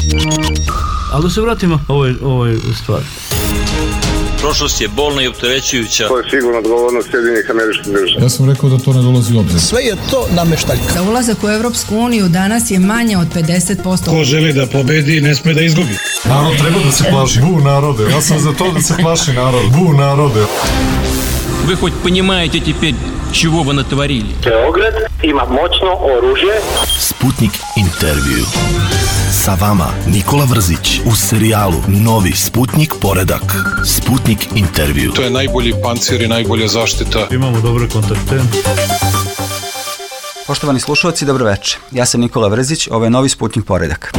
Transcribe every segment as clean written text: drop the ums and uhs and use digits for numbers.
Ali da se vratimo ovoj stvari. Prošlost je bolna i opterećujuća. To je sigurno odgovornost Sjedinjenih Američkih Država. Ja sam rekao da to ne dolazi u obzir. Sve je to nameštaljka. Za ulazak u Evropsku uniju danas je manje od 50%. Ko želi da pobedi, ne sme da izgubi. Narod treba da se plaši. Bu narode. Ja sam za to da se plaši narod. Bu narode. Вы хоть понимаете теперь, чего вы натворили? Beograd ima moćno oružje. Sputnik intervju. Sa vama Nikola Vrzić u serijalu Novi Sputnik poredak. Sputnik intervju. To je najbolji pancir i najbolja zaštita. Imamo dobre kontakte. Poštovani slušalci, dobro večer. Ja sam Nikola Vrzić, ovo je Novi Sputnik poredak.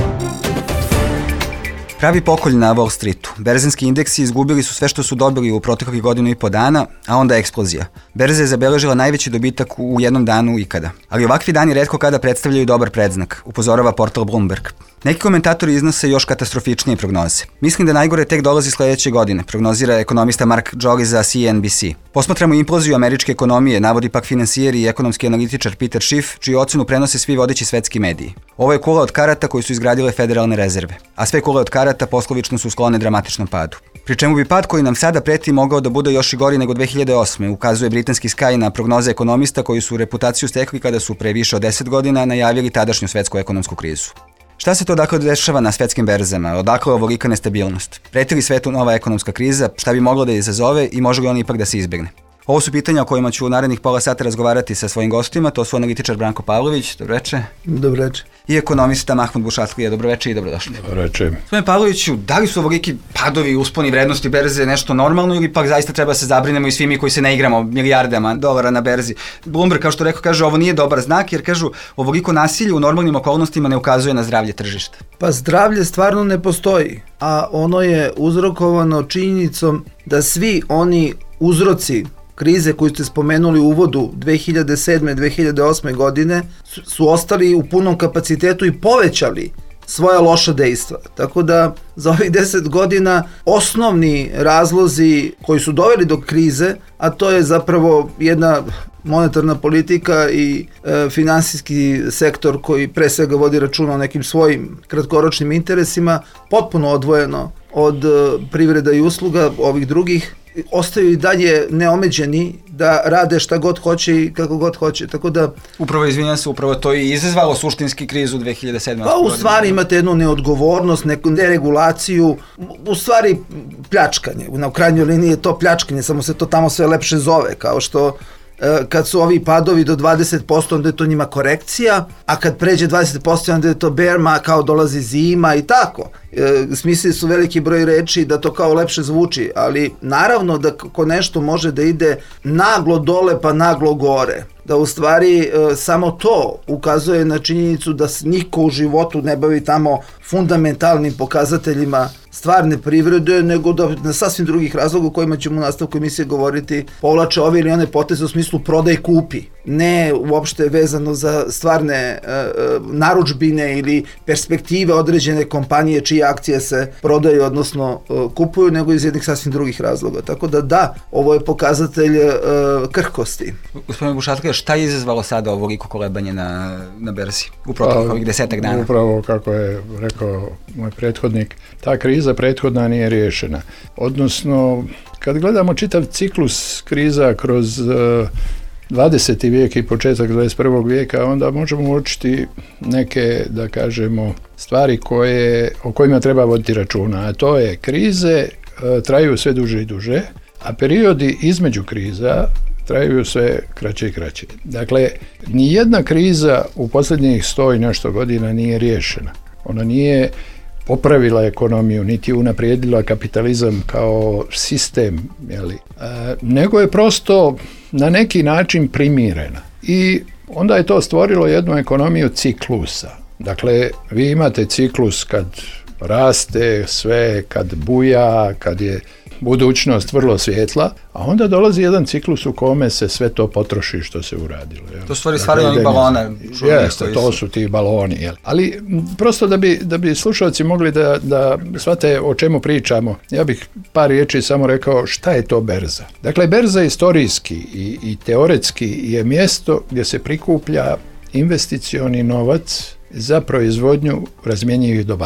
Pravi pokolj na Wall Streetu. Berzanski indeksi izgubili su sve što su dobili u proteklih 1,5 dana, a onda eksplozija. Berza je zabeležila najveći dobitak u jednom danu ikada. Ali ovakvi dani retko kada predstavljaju dobar predznak, upozorava portal Bloomberg. Neki komentatori iznose još katastrofičnije prognoze. Mislim da najgore tek dolazi sledeće godine, prognozira ekonomista Mark Joly za CNBC. Posmatramo imploziju američke ekonomije, navodi pak finansijer i ekonomski analitičar Peter Schiff, čiju ocenu prenose svi vodeći svetski mediji. Ovo je kula od karata koju su izgradile federalne rezerve, a sve kule od karata poslovično su sklone dramatičnom padu. Pri čemu bi pad koji nam sada preti mogao da bude još i gori nego 2008. ukazuje britanski Sky na prognoze ekonomista koji su reputaciju stekli kada su pre više od 10 godina najavili tadašnju svetsku ekonomsku krizu. Šta se to dakle dešava na svetskim berzama? Odakle ovolika nestabilnost? Preti li svetu nova ekonomska kriza? Šta bi moglo da je izazove i može li on ipak da se izbegne? Ovo su pitanja o kojima ću u narednih pola sata razgovarati sa svojim gostima. To su analitičar Branko Pavlović, dobroveče. Dobroveče. I ekonomista Mahmud Bušatlija, dobroveče i dobrodošli. Dobroveče. Gospodine Pavloviću, da li su ovoliki padovi, usponi vrednosti berze nešto normalno ili pak zaista treba se zabrinemo i svi mi koji se ne igramo milijardama dolara na berzi? Bloomberg, kao što rekao, kaže ovo nije dobar znak jer kažu ovoliko nasilje u normalnim okolnostima ne ukazuje na zdravlje tržišta. Pa zdravlje stvarno ne postoji, a ono je uzrokovano činjenicom da svi oni uzroci krize koju ste spomenuli u uvodu 2007. 2008. godine su ostali u punom kapacitetu i povećali svoja loša dejstva. Tako da za ovih 10 godina osnovni razlozi koji su doveli do krize, a to je zapravo jedna monetarna politika i finansijski sektor koji pre svega vodi računa o nekim svojim kratkoročnim interesima, potpuno odvojeno od privreda i usluga ovih drugih, ostaju i dalje neomeđeni da rade šta god hoće i kako god hoće, tako da... Izvinjam se, upravo to i izazvalo suštinski krizu 2007. Pa u stvari imate jednu neodgovornost, neku neregulaciju, u stvari pljačkanje, na krajnjoj liniji je to pljačkanje, samo se to tamo sve lepše zove, kao što kad su ovi padovi do 20%, onda je to njima korekcija, a kad pređe 20%, onda je to berma, kao dolazi zima i tako. Smislili su veliki broj reči da to kao lepše zvuči, ali naravno da ako nešto može da ide naglo dole pa naglo gore, da u stvari samo to ukazuje na činjenicu da se niko u životu ne bavi tamo fundamentalnim pokazateljima stvarne privrede, nego da na sasvim drugih razloga o kojima ćemo u nastavku emisije govoriti povlače ove ili one poteze u smislu prodaj kupi, ne uopšte vezano za stvarne narudžbine ili perspektive određene kompanije čije akcije se prodaju, odnosno kupuju, nego iz jednih sasvim drugih razloga. Tako da, ovo je pokazatelj krhkosti. Gospodine Bušatlija, šta je izazvalo sada ovoliko kolebanje na berzi u proteklih ovih 10 dana? Upravo kako je rekao moj prethodnik, ta kriza prethodna nije riješena. Odnosno, kad gledamo čitav ciklus kriza kroz 20. vijek i početak 21. vijeka, onda možemo uočiti neke, da kažemo, stvari o kojima treba voditi računa. A to je krize traju sve duže i duže, a periodi između kriza traju sve kraće i kraće. Dakle, nijedna kriza u posljednjih 100 i nešto godina nije riješena. Ona nije popravila ekonomiju, niti unaprijedila kapitalizam kao sistem, nego je prosto na neki način primirena. I onda je to stvorilo jednu ekonomiju ciklusa. Dakle, vi imate ciklus kad raste sve, kad buja, kad je budućnost vrlo svjetla, a onda dolazi jedan ciklus u kome se sve to potroši što se uradilo. To stvari stvaraju onih balona. Jeste, to su ti baloni. Ali prosto da bi slušalci mogli da shvate o čemu pričamo, ja bih par riječi samo rekao šta je to berza. Dakle, berza istorijski i teoretski je mjesto gdje se prikuplja investicioni novac za proizvodnju razmjenjivih dobara.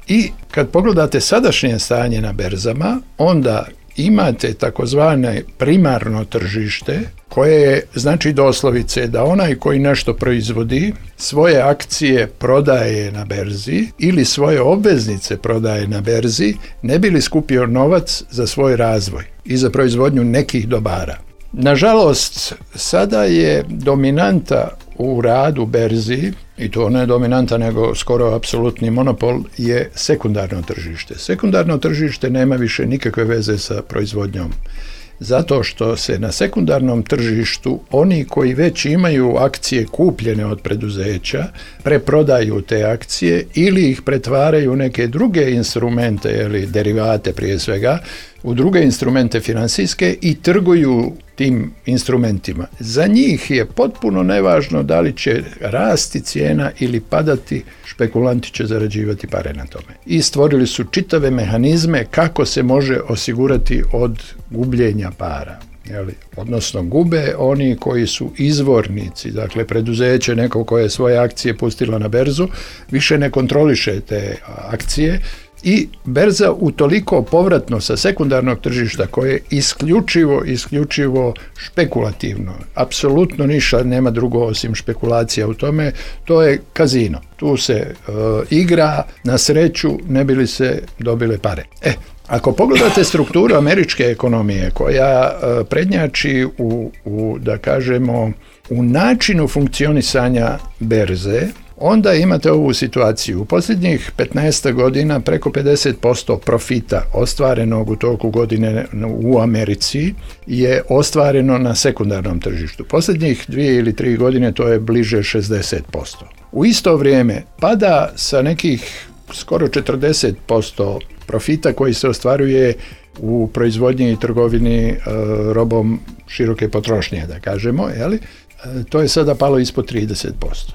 I kad pogledate sadašnje stanje na berzama, onda imate takozvane primarno tržište, koje znači doslovice da onaj koji nešto proizvodi, svoje akcije prodaje na berzi ili svoje obveznice prodaje na berzi, ne bi li skupio novac za svoj razvoj i za proizvodnju nekih dobara. Nažalost, sada je dominanta u radu berzi, i to ne dominanta nego skoro apsolutni monopol, je sekundarno tržište. Sekundarno tržište nema više nikakve veze sa proizvodnjom. Zato što se na sekundarnom tržištu oni koji već imaju akcije kupljene od preduzeća preprodaju te akcije ili ih pretvaraju u neke druge instrumente ili derivate prije svega, u druge instrumente financijske i trguju tim instrumentima. Za njih je potpuno nevažno da li će rasti cijena ili padati, špekulanti će zarađivati pare na tome. I stvorili su čitave mehanizme kako se može osigurati od gubljenja para. Odnosno gube oni koji su izvornici, dakle preduzeće, neko koje je svoje akcije pustilo na berzu, više ne kontroliše te akcije i berza utoliko povratno sa sekundarnog tržišta koje je isključivo špekulativno. Apsolutno ništa nema drugo osim špekulacija u tome, to je kazino. Tu se igra na sreću ne bi li se dobile pare. Ako pogledate strukturu američke ekonomije koja prednjači u da kažemo, u načinu funkcionisanja berze, onda imate ovu situaciju. U posljednjih 15 godina preko 50% profita ostvarenog u toku godine u Americi je ostvareno na sekundarnom tržištu. Posljednjih 2 ili 3 godine to je bliže 60%. U isto vrijeme pada sa nekih skoro 40% profita koji se ostvaruje u proizvodnji i trgovini robom široke potrošnje, da kažemo, to je sada palo ispod 30%.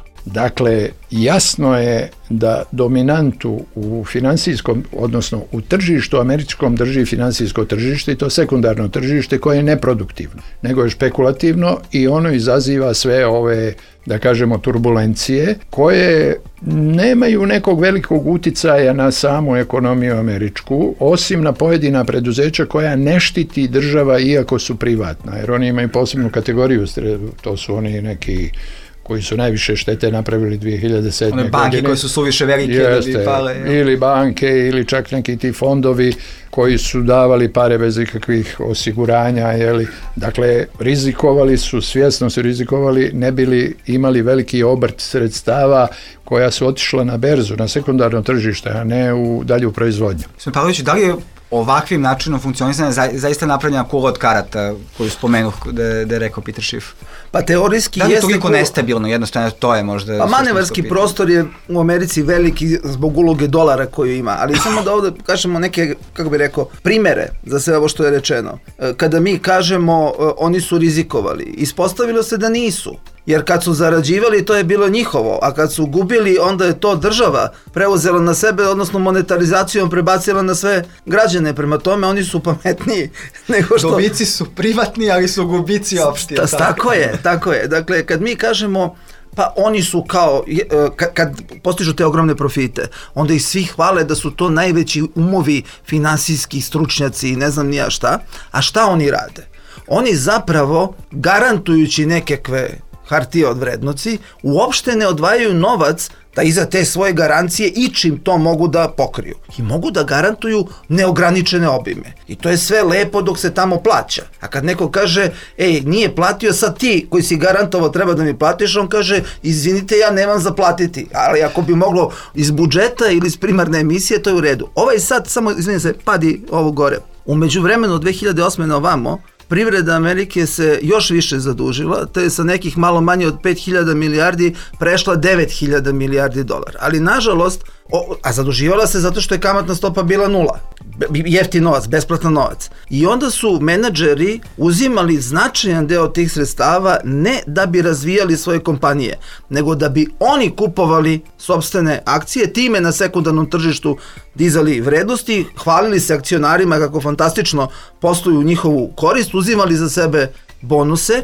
Dakle, jasno je da dominantu u financijskom, odnosno u tržištu američkom drži financijsko tržište i to sekundarno tržište koje je neproduktivno, nego je špekulativno i ono izaziva sve ove, da kažemo, turbulencije koje nemaju nekog velikog uticaja na samu ekonomiju američku, osim na pojedina preduzeća koja ne štiti država iako su privatna, jer oni imaju posebnu kategoriju, to su oni neki koji su najviše štete napravili 2007. godine. Banke koje su suviše velike da bi pale. Ili banke, ili čak neki ti fondovi koji su davali pare bez ikakvih osiguranja. Dakle, rizikovali su, svjesno su rizikovali, ne bili imali veliki obrt sredstava koja su otišla na berzu, na sekundarno tržište, a ne u dalju proizvodnju. Gospodin Pavlović, da li je ovakvim načinom funkcionisanja zaista napravljena kula od karata koju spomenuh da je rekao Peter Schiff? Pa teorijski jeste... Da li je toliko nestabilno, jednostavno to je možda... Pa manevarski prostor je u Americi veliki zbog uloge dolara koju ima, ali samo da ovdje kažemo neke, kako bi rekao, primere za sve ovo što je rečeno. Kada mi kažemo oni su rizikovali, ispostavilo se da nisu. Jer kad su zarađivali, to je bilo njihovo, a kad su gubili, onda je to država preuzela na sebe, odnosno monetarizacijom prebacila na sve građane. Prema tome, oni su pametniji nego što... Dobici su privatni, ali su gubici opšti. Tako je. Dakle, kad mi kažemo, pa oni su kao, kad postižu te ogromne profite, onda ih svi hvale da su to najveći umovi finansijski stručnjaci i ne znam ni ja šta. A šta oni rade? Oni zapravo, garantujući nekakve hartije od vrednosti, uopšte ne odvajaju novac da iza te svoje garancije ičim to mogu da pokriju. I mogu da garantuju neograničene obime. I to je sve lepo dok se tamo plaća. A kad neko kaže, nije platio, sad ti koji si garantovao treba da mi platiš, on kaže, izvinite, ja nemam za platiti. Ali ako bi moglo iz budžeta ili iz primarne emisije, to je u redu. Ovaj sad, samo, izvinite se, padi ovo gore. U međuvremenu od 2008. na ovamo, privreda Amerike se još više zadužila, to je sa nekih malo manje od 5.000 milijardi prešla 9.000 milijardi dolara. Ali nažalost, a zaduživala se zato što je kamatna stopa bila 0. Jeftin novac, besplatan novac. I onda su menadžeri uzimali značajan deo tih sredstava ne da bi razvijali svoje kompanije, nego da bi oni kupovali sopstvene akcije, time na sekundarnom tržištu dizali vrednosti, hvalili se akcionarima kako fantastično posluju u njihovu korist, uzimali za sebe bonuse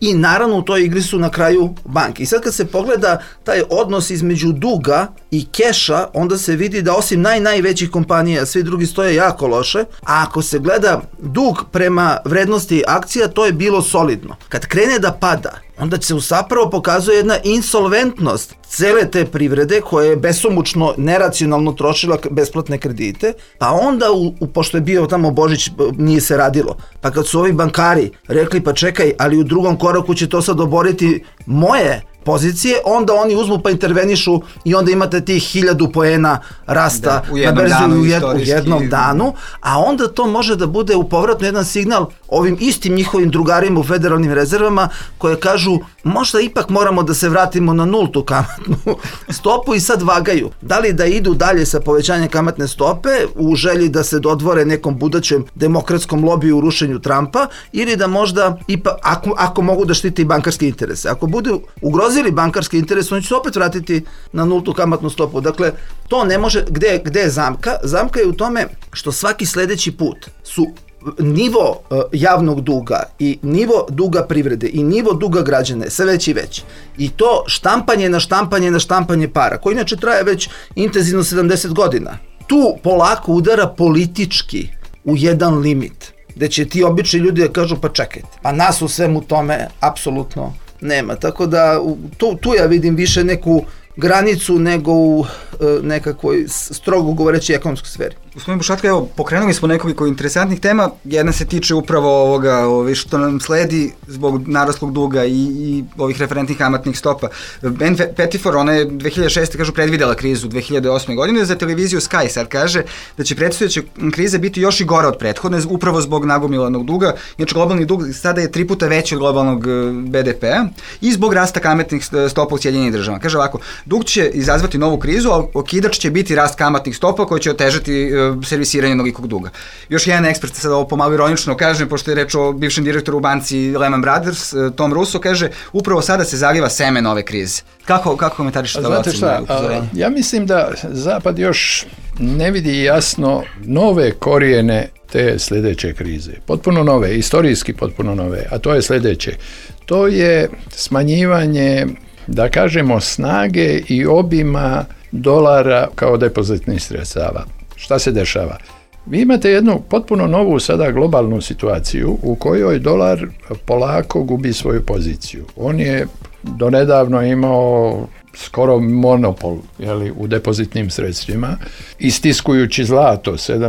i naravno u toj igri su na kraju banke. I sad kad se pogleda taj odnos između duga i keša, onda se vidi da osim najvećih kompanija, svi drugi stoje jako loše, a ako se gleda dug prema vrednosti akcija, to je bilo solidno. Kad krene da pada, onda se zapravo pokazuje jedna insolventnost cele te privrede koja je besomučno, neracionalno trošila besplatne kredite, pa onda, pošto je bio tamo Božić, nije se radilo. Pa kad su ovi bankari rekli, pa čekaj, ali u drugom koraku će to sad oboriti moje pozicije, onda oni uzmu pa intervenišu i onda imate tih 1000 poena rasta na berzi u jednom danu, a onda to može da bude u povratno jedan signal ovim istim njihovim drugarima u federalnim rezervama koje kažu možda ipak moramo da se vratimo na 0 kamatnu stopu i sad vagaju. Da li da idu dalje sa povećanjem kamatne stope u želji da se dodvore nekom budućem demokratskom lobiju u rušenju Trumpa ili da možda ipak, ako mogu da štiti bankarske interese. Ako budu ugrozili bankarski interes, oni će se opet vratiti na 0 kamatnu stopu. Dakle, to ne može, gde je zamka? Zamka je u tome što svaki sledeći put su nivo javnog duga i nivo duga privrede i nivo duga građana sve veći i veći. I to štampanje na štampanje para, koje inače traje već intenzivno 70 godina. Tu polako udara politički u jedan limit, gde će ti obični ljudi da kažu pa čekajte, pa nas u svemu tome apsolutno nema. Tako da tu ja vidim više neku granicu nego u nekakvoj strogo govoreći ekonomskoj sferi. Gospodin Bušatka, evo, pokrenuli smo nekoliko interesantnih tema. Jedna se tiče upravo ovoga što nam sledi zbog naraslog duga i ovih referentnih kamatnih stopa. Ben Petifor, ona je 2006. kažu predvidela krizu 2008. godine, za televiziju Sky sad kaže da će predstojeća kriza biti još i gora od prethodne, upravo zbog nagomilanog duga. Inače, globalni dug sada je 3 puta veći od globalnog BDP-a i zbog rasta kamatnih stopa u Sjedinjenim državama. Kaže ovako, dug će izazvati novu krizu, a okidač će biti rast kamatnih stopa koji će otežati servisiranje mnogikog duga. Još jedan ekspert, sad ovo pomalo ironično kažem, pošto je reč o bivšem direktoru u banci Lehman Brothers, Tom Russo, kaže, upravo sada se zaliva seme nove krize. Kako komentariš da znate šta, ja mislim da Zapad još ne vidi jasno nove korijene te sljedeće krize. Potpuno nove, istorijski potpuno nove, a to je sljedeće. To je smanjivanje, da kažemo, snage i obima dolara kao depozitnih sredstava. Šta se dešava? Vi imate jednu potpuno novu sada globalnu situaciju u kojoj dolar polako gubi svoju poziciju. On je donedavno imao skoro monopol, u depozitnim sredstvima, istiskujući zlato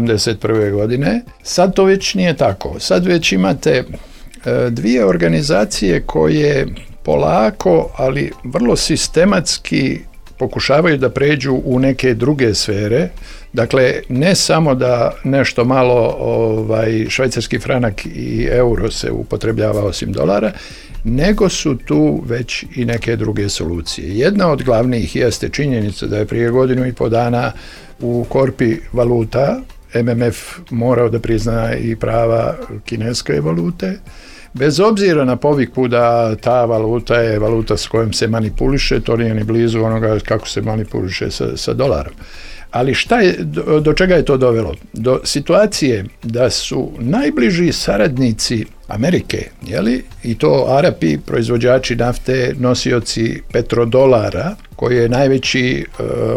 71. godine. Sad to već nije tako. Sad već imate dvije organizacije koje polako, ali vrlo sistematski pokušavaju da pređu u neke druge sfere. Dakle, ne samo da nešto malo švajcarski franak i euro se upotrebljava osim dolara, nego su tu već i neke druge solucije. Jedna od glavnih jeste činjenica da je prije 1.5 godina u korpi valuta MMF morao da prizna i prava kineske valute, bez obzira na poviku da ta valuta je valuta s kojom se manipuliše, to nije ni blizu onoga kako se manipuliše sa dolarom. Ali do čega je to dovelo? Do situacije da su najbliži saradnici Amerike, i to Arapi, proizvođači nafte, nosioci petrodolara, koji je najveći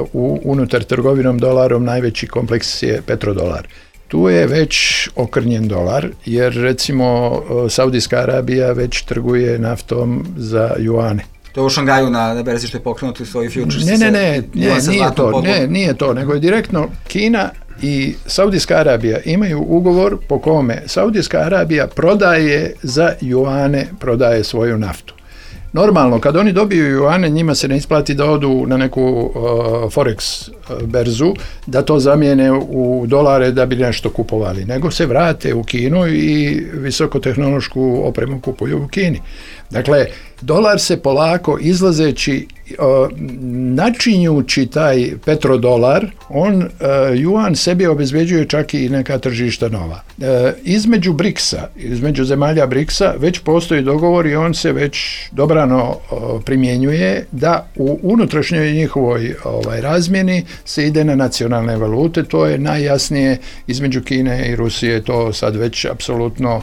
unutar trgovinom dolarom, najveći kompleks je petrodolar. Tu je već okrnjen dolar, jer recimo Saudijska Arabija već trguje naftom za juane. To je u Šangaju na berzi što je pokrenuti svoji futures. Nije to, nego je direktno Kina i Saudijska Arabija imaju ugovor po kome Saudijska Arabija prodaje za juane, prodaje svoju naftu. Normalno, kad oni dobiju juane, njima se ne isplati da odu na neku forex berzu, da to zamijene u dolare da bi nešto kupovali, nego se vrate u Kinu i visokotehnološku opremu kupuju u Kini. Dakle, dolar se polako izlazeći, načinjući taj petrodolar, on juan sebi obezbeđuje čak i neka tržišta nova. Između BRICS-a, između zemalja BRICS-a već postoji dogovor i on se već dobrano primjenjuje da u unutrašnjoj njihovoj razmjeni se ide na nacionalne valute. To je najjasnije između Kine i Rusije, to sad već apsolutno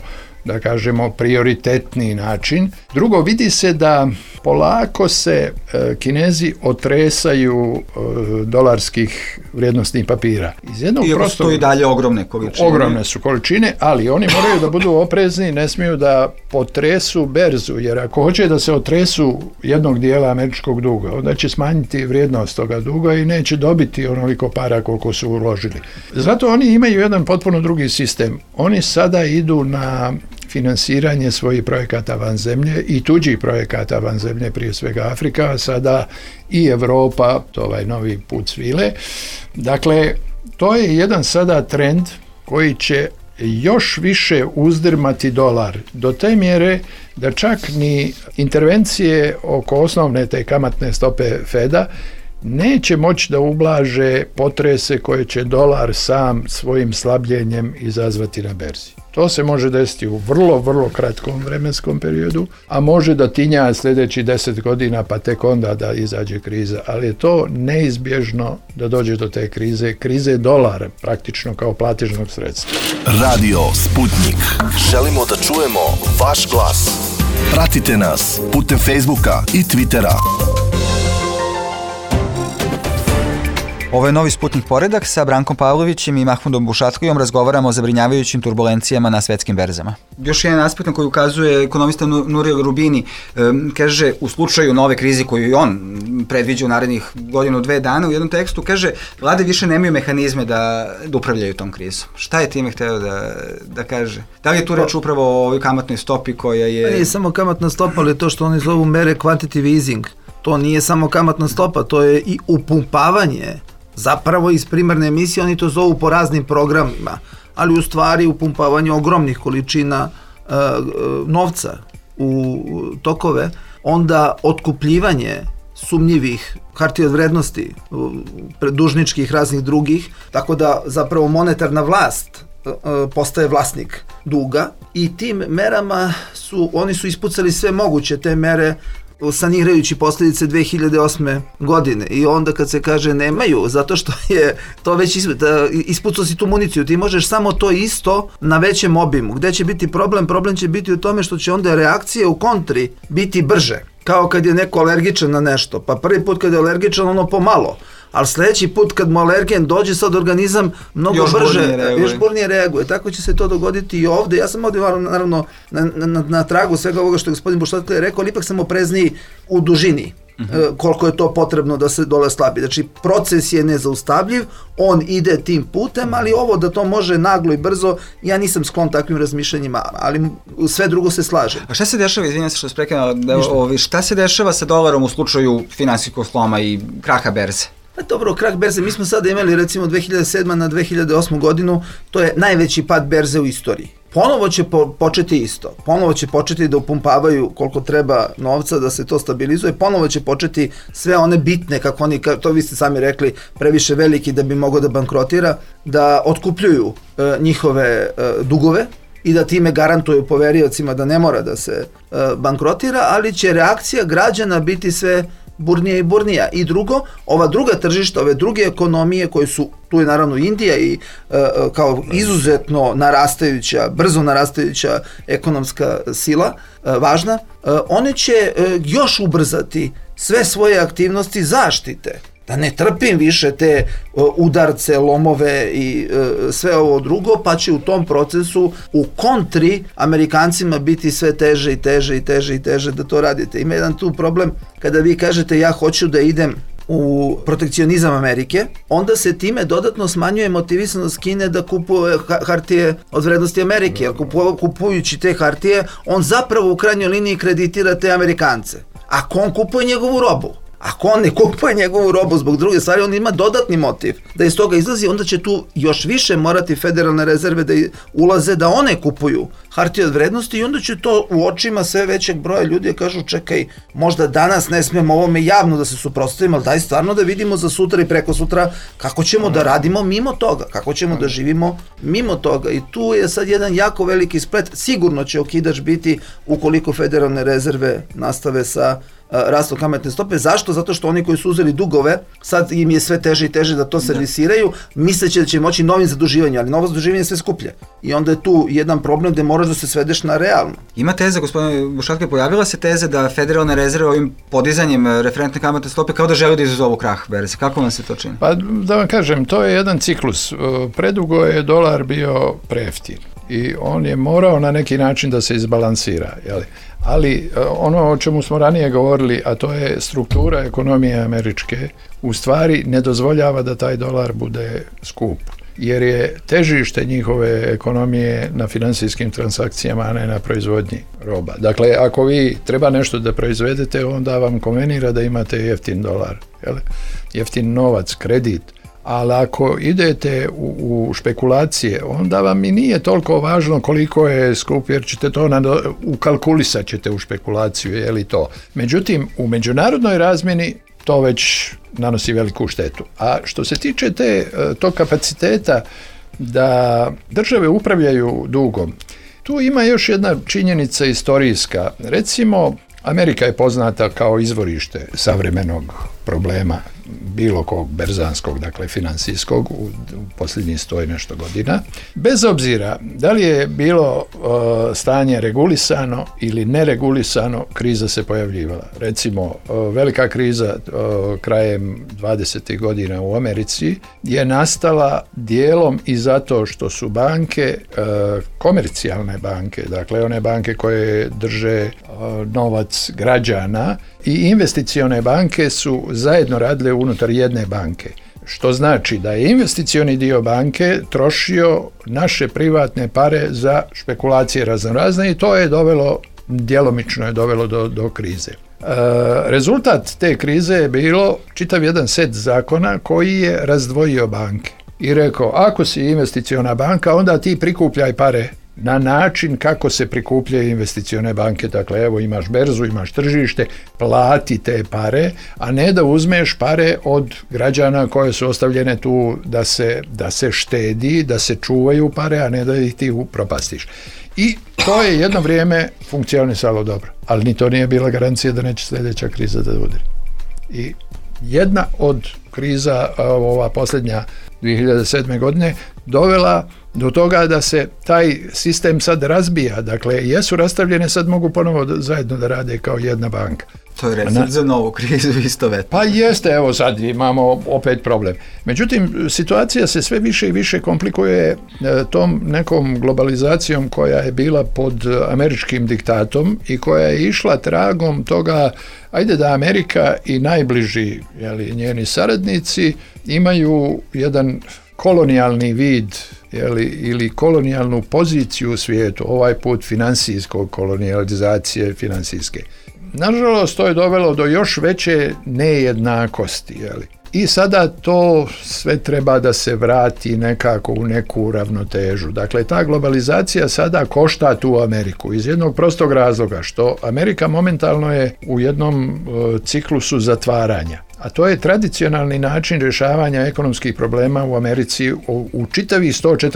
da kažemo, prioritetni način. Drugo, vidi se da polako se Kinezi otresaju dolarskih vrijednosnih papira. Iz jednog iako su to i dalje ogromne količine. Ogromne su količine, ali oni moraju da budu oprezni, ne smiju da potresu berzu, jer ako hoće da se otresu jednog dijela američkog duga, onda će smanjiti vrijednost toga duga i neće dobiti onoliko para koliko su uložili. Zato oni imaju jedan potpuno drugi sistem. Oni sada idu na finansiranje svojih projekata van zemlje i tuđih projekata van zemlje, prije svega Afrika, a sada i Evropa, to ovaj novi put svile. Dakle, to je jedan sada trend koji će još više uzdrmati dolar do te mjere da čak ni intervencije oko osnovne te kamatne stope Feda neće moći da ublaže potrese koje će dolar sam svojim slabljenjem izazvati na berzi. To se može desiti u vrlo, vrlo kratkom vremenskom periodu, a može da tinja sljedeći 10 godina pa tek onda da izađe kriza, ali je to neizbježno da dođe do te krize dolara praktično kao platežnog sredstva. Radio Sputnik. Želimo da čujemo vaš glas. Pratite nas putem Facebooka i Twittera. Ovo je novi Sputnik poredak. Sa Brankom Pavlovićem i Mahmudom Bušatkojom razgovaramo o zabrinjavajućim turbulencijama na svetskim berzama. Još jedan aspekt na koji ukazuje ekonomista Nuril Rubini, kaže u slučaju nove krize koju i on predviđa u narednih godinu, 2 dana, u jednom tekstu kaže vlade više nemaju mehanizme da upravljaju tom krizom. Šta je time hteo da kaže? Da li je tu reč upravo o ovoj kamatnoj stopi koja je... Nije samo kamatna stopa, ali to što oni zovu mere quantitative easing. To nije samo kamatna stopa, to je i upumpavanje. Zapravo iz primarne emisije oni to zovu po raznim programima, ali u stvari upumpavanje ogromnih količina novca u tokove, onda otkupljivanje sumnjivih hartija od vrednosti, dužničkih raznih drugih, tako da zapravo monetarna vlast postaje vlasnik duga i tim merama oni su ispucali sve moguće te mere sanirajući posljedice 2008. godine i onda kad se kaže nemaju, zato što je to već ispucao si tu municiju, ti možeš samo to isto na većem obimu. Gde će biti problem? Problem će biti u tome što će onda reakcije u kontri biti brže. Kao kad je neko alergičan na nešto, pa prvi put kad je alergičan ono pomalo, ali sljedeći put kad mu alergen dođe, sad organizam mnogo još burnije reaguje. Tako će se to dogoditi i ovdje. Ja sam ovdje naravno na tragu svega ovoga što je gospodin Bušatkoj rekao, ali ipak sam oprezniji u dužini. Koliko je to potrebno da se dole slabi. Znači, proces je nezaustavljiv, on ide tim putem, ali ovo da to može naglo i brzo, ja nisam sklon takvim razmišljanjima, ali sve drugo se slaže. A šta se dešava, izvinjam se što se prekinala, šta se dešava sa dolarom u slučaju finansijskog sloma i kraha berze? Pa dobro, krah berze, mi smo sada imali recimo 2007. na 2008. godinu, to je najveći pad berze u istoriji. Ponovo će početi isto, ponovo će početi da upumpavaju koliko treba novca da se to stabilizuje, ponovo će početi sve one bitne, kako oni, to vi ste sami rekli, previše veliki da bi mogao da bankrotira, da otkupljuju njihove dugove i da time garantuju poveriocima da ne mora da se bankrotira, ali će reakcija građana biti sve burnija i burnija. I drugo, ova druga tržišta, ove druge ekonomije koje su, tu je naravno Indija i kao izuzetno narastajuća, brzo narastajuća ekonomska sila, važna, one će još ubrzati sve svoje aktivnosti zaštite. Da ne trpim više te udarce, lomove i sve ovo drugo, pa će u tom procesu u kontri Amerikancima biti sve teže i teže i teže i teže da to radite. Ima jedan tu problem kada vi kažete ja hoću da idem u protekcionizam Amerike, onda se time dodatno smanjuje motivisanost Kine da kupuje hartije od vrednosti Amerike, jer kupujući te hartije, on zapravo u krajnjoj liniji kreditira te Amerikance. Ako on kupuje njegovu robu, ako on ne kupuje njegovu robu zbog druge stvari, on ima dodatni motiv da iz toga izlazi, onda će tu još više morati federalne rezerve da ulaze da one kupuju hartije od vrednosti i onda će to u očima sve većeg broja ljudi kažu čekaj, možda danas ne smijemo ovome javno da se suprotstavimo, ali daj stvarno da vidimo za sutra i preko sutra kako ćemo da radimo mimo toga, kako ćemo da živimo mimo toga i tu je sad jedan jako veliki splet, sigurno će okidač biti ukoliko federalne rezerve nastave sa rastom kamatne stope. Zašto? Zato što oni koji su uzeli dugove, sad im je sve teže i teže da to servisiraju, misleći da će moći novim zaduživanjem, ali novo zaduživanje je sve skuplje. I onda je tu jedan problem gde moraš da se svedeš na realno. Ima teza, gospodine Bošatko, pojavila se teza da Federalne rezerve ovim podizanjem referentne kamatne stope kao da želi da izazovu krah berze. Kako vam se to čini? Pa da vam kažem, to je jedan ciklus. Predugo je dolar bio prejeftin i on je morao na neki način da se izbalansira. Jeli? Ali ono o čemu smo ranije govorili, a to je struktura ekonomije američke, u stvari ne dozvoljava da taj dolar bude skup. Jer je težište njihove ekonomije na financijskim transakcijama, a ne na proizvodnji roba. Dakle, ako vi treba nešto da proizvedete, onda vam konvenira da imate jeftin dolar, jeftin novac, kredit. Ali ako idete u špekulacije, onda vam i nije toliko važno koliko je skup, jer ćete to ukalkulisat ćete u špekulaciju, je li to. Međutim, u međunarodnoj razmjeni to već nanosi veliku štetu. A što se tiče tog kapaciteta da države upravljaju dugom, tu ima još jedna činjenica istorijska. Recimo, Amerika je poznata kao izvorište savremenog problema bilo kog berzanskog, dakle financijskog, u posljednjih 100 i nešto godina. Bez obzira da li je bilo stanje regulisano ili neregulisano, kriza se pojavljivala. Recimo, velika kriza krajem 20. godina u Americi je nastala dijelom i zato što su banke, komercijalne banke, dakle one banke koje drže novac građana, i investicione banke su zajedno radile unutar jedne banke. Što znači da je investicioni dio banke trošio naše privatne pare za špekulacije raznorazne i to je djelomično je dovelo do krize. Rezultat te krize je bilo čitav jedan set zakona koji je razdvojio banke i rekao, ako si investiciona banka, onda ti prikupljaj pare na način kako se prikupljaju investicione banke. Dakle, evo imaš berzu, imaš tržište, plati te pare, a ne da uzmeš pare od građana koje su ostavljene tu da se štedi, da se čuvaju pare, a ne da ih ti propastiš. I to je jedno vrijeme funkcionisalo dobro, ali ni to nije bila garancija da neće sljedeća kriza da udari. I jedna od kriza, ova posljednja 2007. godine, dovela do toga da se taj sistem sad razbija. Dakle, jesu rastavljene, sad mogu ponovo zajedno da rade kao jedna banka. To je recept za novu krizu istovetno. Pa jeste, evo sad imamo opet problem. Međutim, situacija se sve više i više komplikuje tom nekom globalizacijom koja je bila pod američkim diktatom i koja je išla tragom toga, ajde da Amerika i najbliži njeni saradnici imaju jedan kolonijalni vid ili kolonijalnu poziciju u svijetu, ovaj put financijskog kolonijalizacije financijske. Nažalost, to je dovelo do još veće nejednakosti. I sada to sve treba da se vrati nekako u neku ravnotežu. Dakle, ta globalizacija sada košta tu Ameriku iz jednog prostog razloga, što Amerika momentalno je u jednom ciklusu zatvaranja. A to je tradicionalni način rješavanja ekonomskih problema u Americi u čitavih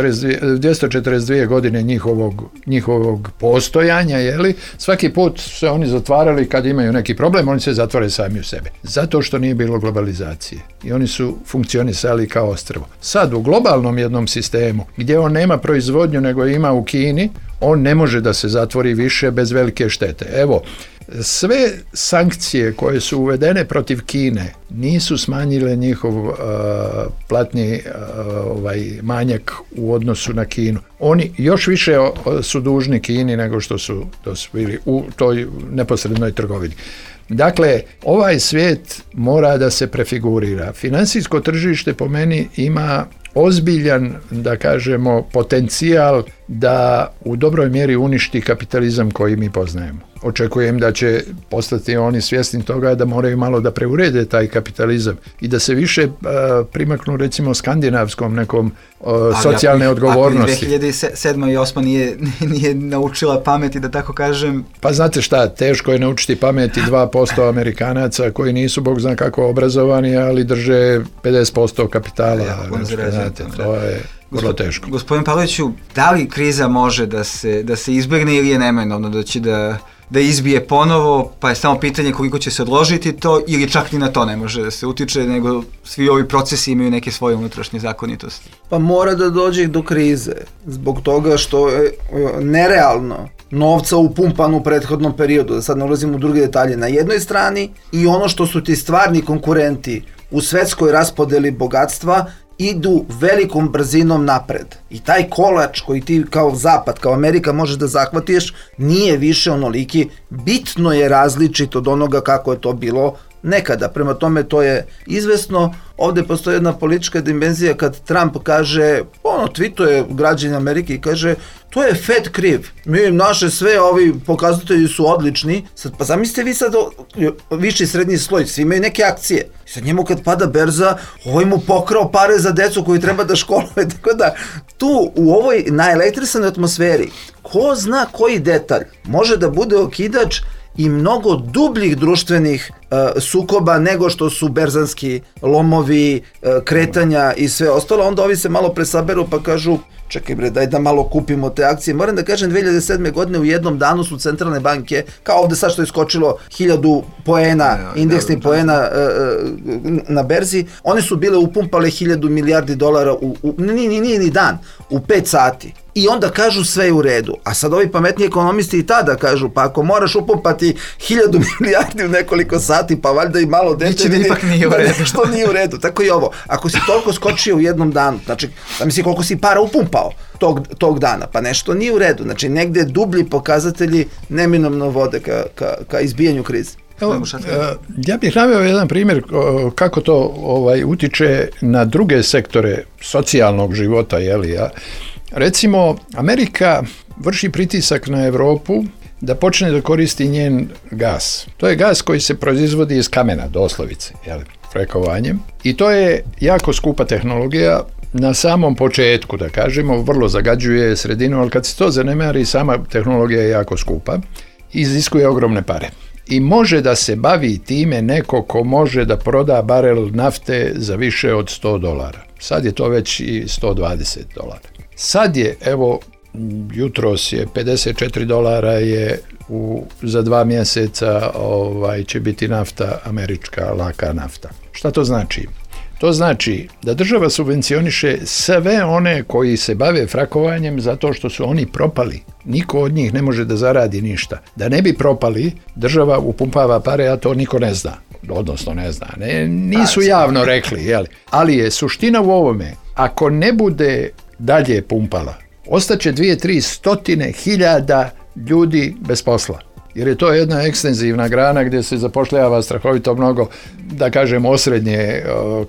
242 godine njihovog postojanja, svaki put se oni zatvarali kad imaju neki problem, oni se zatvore sami u sebe. Zato što nije bilo globalizacije. I oni su funkcionisali kao ostrvo. Sad u globalnom jednom sistemu, gdje on nema proizvodnju nego ima u Kini, on ne može da se zatvori više bez velike štete. Evo, sve sankcije koje su uvedene protiv Kine nisu smanjile njihov platni manjak u odnosu na Kinu. Oni još više su dužni Kini nego što su bili u toj neposrednoj trgovini. Dakle, ovaj svijet mora da se prefigurira. Financijsko tržište po meni ima ozbiljan, da kažemo, potencijal da u dobroj mjeri uništi kapitalizam koji mi poznajemo. Očekujem da će postati oni svjesni toga da moraju malo da preurede taj kapitalizam i da se više primaknu recimo skandinavskom nekom socijalne odgovornosti. Ako 2007. i 2008. nije naučila pameti, da tako kažem. Pa znate šta, teško je naučiti pameti 2% Amerikanaca koji nisu bog zna kako obrazovani, ali drže 50% kapitala. Znate, to je vrlo teško. Gospodin Pavloviću, da li kriza može da se izbjegne ili je neminovno da će da izbije ponovo, pa je samo pitanje koliko će se odložiti to, ili čak ni na to ne može da se utiče, nego svi ovi procesi imaju neke svoje unutrašnje zakonitosti. Pa mora da dođe do krize, zbog toga što je nerealno novca upumpan u prethodnom periodu, da sad ne ulazim u druge detalje, na jednoj strani, i ono što su ti stvarni konkurenti u svetskoj raspodeli bogatstva idu velikom brzinom napred. I taj kolač koji ti kao Zapad, kao Amerika možeš da zahvatiš, nije više onoliki, bitno je različit od onoga kako je to bilo nekada. Prema tome to je izvesno. Ovde postoji jedna politička dimenzija kad Trump kaže, tweetuje građani Amerike i kaže, to je Fed kriv. Naše sve ovi pokazatelji su odlični. Sad, pa zamislite vi sad viši srednji sloj, svi imaju neke akcije. I sad njemu kad pada berza, ovaj mu pokrao pare za decu koji treba da školuje. Tako da tu u ovoj naelektrisanoj atmosferi, ko zna koji detalj može da bude okidač i mnogo dubljih društvenih sukoba nego što su berzanski lomovi, kretanja i sve ostalo. Onda ovi se malo presaberu pa kažu, čekaj bre, daj da malo kupimo te akcije. Moram da kažem, 2007. godine u jednom danu su centralne banke, kao ovde sad što je skočilo 1000 poena, indeksni poena na berzi, one su bile upumpale 1000 milijardi dolara nije ni dan, u 5 sati. I onda kažu sve je u redu. A sad ovi pametni ekonomisti i tada kažu, pa ako moraš upumpati 1000 milijardi u nekoliko sati, pa valjda i malo dete vidi što nije u redu. Tako i ovo. Ako si toliko skočio u jednom danu, znači, da misli koliko si para upumpao tog dana, pa nešto nije u redu. Znači, negde dublji pokazatelji neminovno vode ka izbijanju krize. Evo, ja bih naveo jedan primjer kako to utiče na druge sektore socijalnog života, Recimo, Amerika vrši pritisak na Europu da počne da koristi njen gas. To je gas koji se proizvodi iz kamena, doslovice, frekovanjem. I to je jako skupa tehnologija na samom početku, da kažemo, vrlo zagađuje sredinu, ali kad se to zanemari, sama tehnologija je jako skupa i iziskuje ogromne pare. I može da se bavi time neko ko može da proda barel nafte za više od $100. Sad je to već i $120. Sad je, evo, jutros je $54 je za 2 mjeseca će biti nafta, američka laka nafta. Šta to znači? To znači da država subvencioniše sve one koji se bave frakovanjem zato što su oni propali. Niko od njih ne može da zaradi ništa. Da ne bi propali, država upumpava pare, a to niko ne zna. Odnosno ne zna. Nisu javno rekli, ali je suština u ovome, ako ne bude dalje pumpala, ostaće 200-300 ljudi bez posla. Jer je to jedna ekstenzivna grana gdje se zapošljava strahovito mnogo, da kažem, osrednje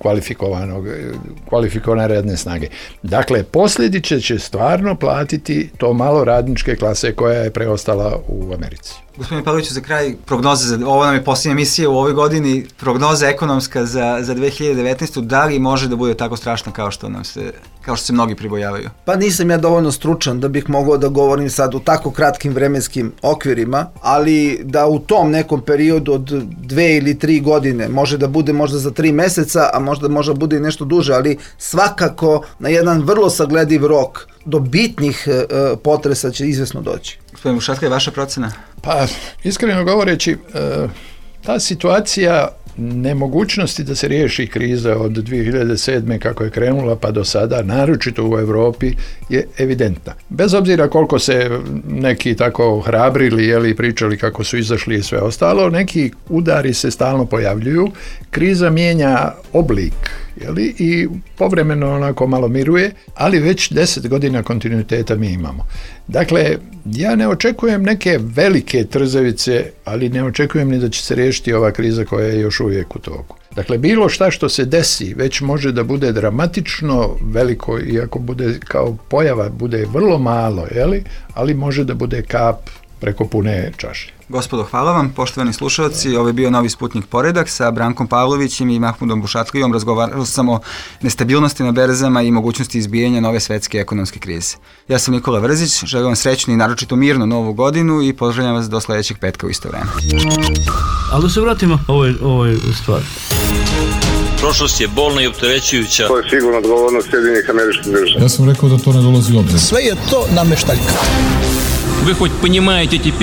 kvalifikovane radne snage. Dakle, posljedice će stvarno platiti to malo radničke klase koja je preostala u Americi. Gospodine Pavloviću, za kraj prognoze, ovo nam je posljednja emisija u ovoj godini, prognoza ekonomska za 2019. Da li može da bude tako strašna kao što se mnogi pribojavaju? Pa nisam ja dovoljno stručan da bih mogao da govorim sad u tako kratkim vremenskim okvirima, ali da u tom nekom periodu od 2 ili 3 godine, može da bude možda za 3 meseca, a možda bude i nešto duže, ali svakako na jedan vrlo saglediv rok do bitnih potresa će izvesno doći. Gospodin Bušatka, je vaša procena? Pa, iskreno govoreći, ta situacija nemogućnosti da se riješi kriza od 2007. kako je krenula pa do sada, naročito u Europi, je evidentna. Bez obzira koliko se neki tako hrabrili, pričali kako su izašli i sve ostalo, neki udari se stalno pojavljuju, kriza mijenja oblik, i povremeno onako malo miruje, ali već 10 godina kontinuiteta mi imamo. Dakle, ja ne očekujem neke velike trzavice, ali ne očekujem ni da će se riješiti ova kriza koja je još uvijek u toku. Dakle, bilo šta što se desi već može da bude dramatično veliko, iako bude kao pojava, bude vrlo malo, ali može da bude kap preko pune čaše. Gospodo, hvala vam, poštovani slušalci, ovo je bio Novi Sputnik Poredak sa Brankom Pavlovićem i Mahmudom Bušatlijom. Razgovarali smo o nestabilnosti na berzama i mogućnosti izbijanja nove svetske ekonomske krize. Ja sam Nikola Vrzić, želim vam srećnu i naročito mirnu novu godinu i pozdravljam vas do sljedećeg petka u isto vreme. Ali da se vratimo ovoj stvari. Prošlost je bolna i opterećujuća. To je sigurno odgovornost Sjedinjenih Američkih Država. Ja sam rekao da to ne dolazi u obzir. Sve je to nameštaljka. Вы хоть понимаете теперь,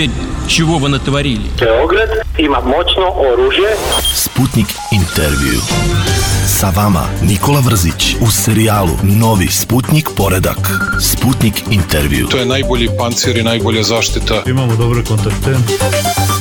чего вы натворили. Beograd ima moćno oružje. Sputnik intervju. Sa vama Nikola Vrzić u serijalu Novi Sputnik poredak. Sputnik intervju. To je najbolji pancir i najbolja zaštita. Imamo dobre kontakte.